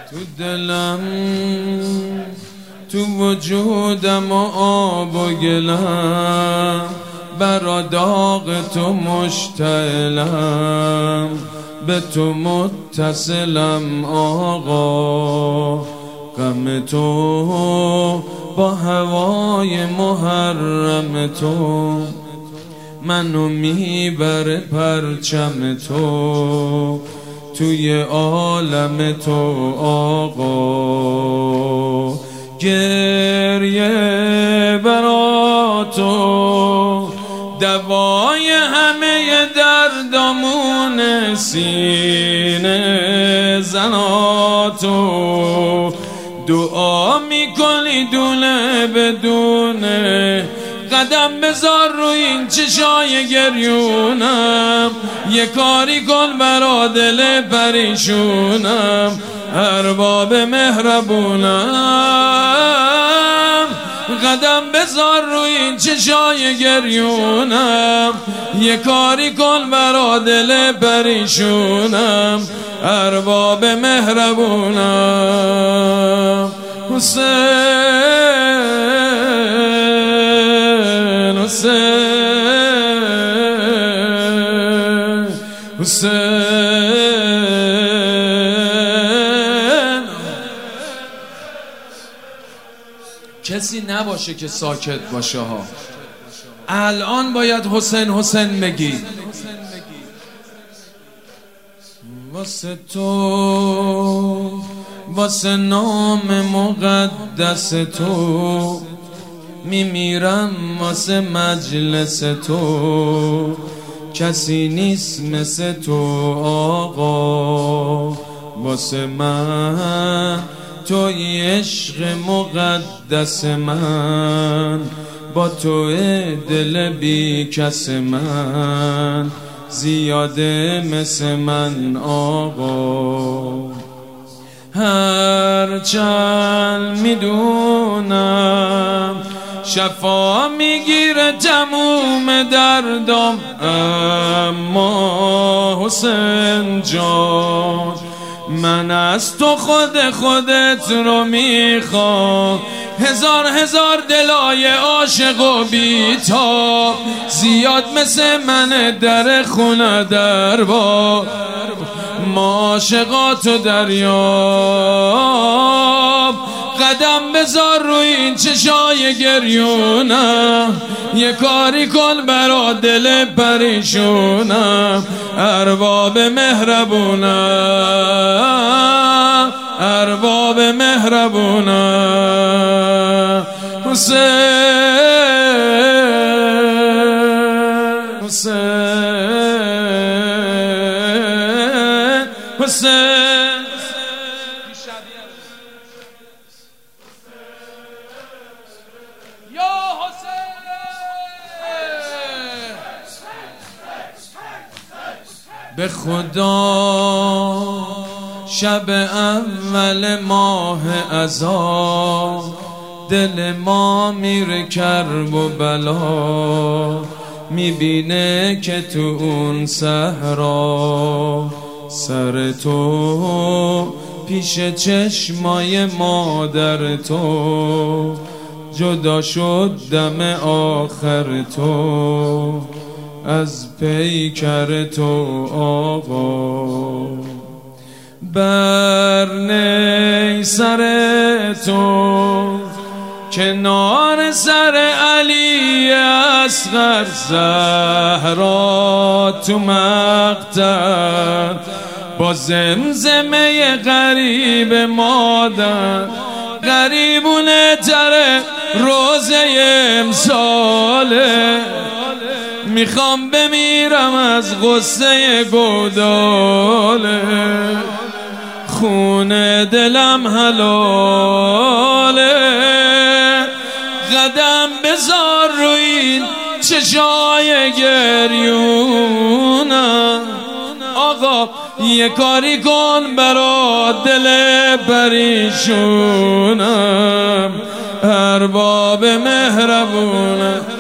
تو دلم تو وجودم و آب و گلم، برا داغ تو مشتعلم، به تو متصلم آقا. غم تو با هوای محرم تو، منو میبره پرچم تو، توی عالم تو آقا. گریه برا تو دوای همه دردامون سینه زنا تو، دعا میکنی دونه بدونه، قدم بذار رو این چشای گریونم، یه کاری کن برا دل پریشونم، ارباب مهربونم. قدم بذار رو این چشای گریونم، یه کاری کن برا دل پریشونم، ارباب مهربونم. حسین حسین حسین. کسی نباشه که ساکت باشه ها، الان باید حسین حسین بگی. واسه تو، واسه نام مقدس تو، میمیرم واسه مجلس تو، کسی نیست مثل تو آقا. واسه من توی عشق مقدس من، با تو دل بی کس من، زیاده مثل من آقا. هرچند میدونم شفا میگیره تموم دردم، اما حسین جان من از تو خودت رو میخوام. هزار دلای عاشق و بی‌تاب، زیاد مثل من در خونه در با، ما عاشقاتو دریاب. قدم بذار رو این چشای گریونم، یه کاری کن برا دل پریشونم، ارباب مهربونم، ارباب مهربونم. حسین حسین حسین. به خدا شب اول ماه عذاب، دل ما میره کرب و بلا، میبینه که تو اون صحرا، سر تو پیش چشمای مادر تو، جدا شد دم آخر تو از پیکر تو آقا. بر نی سر تو کنار سر علی اصغر، زهرا تو مقتل با زمزمه غریب مادر، غریبونه تره روزه امساله، میخوام بمیرم از غصه گوداله، خون دلم حلاله. قدم بذار رو این چشای گریونم آقا، یه کاری کن برا دل پریشونم، ارباب مهربونم.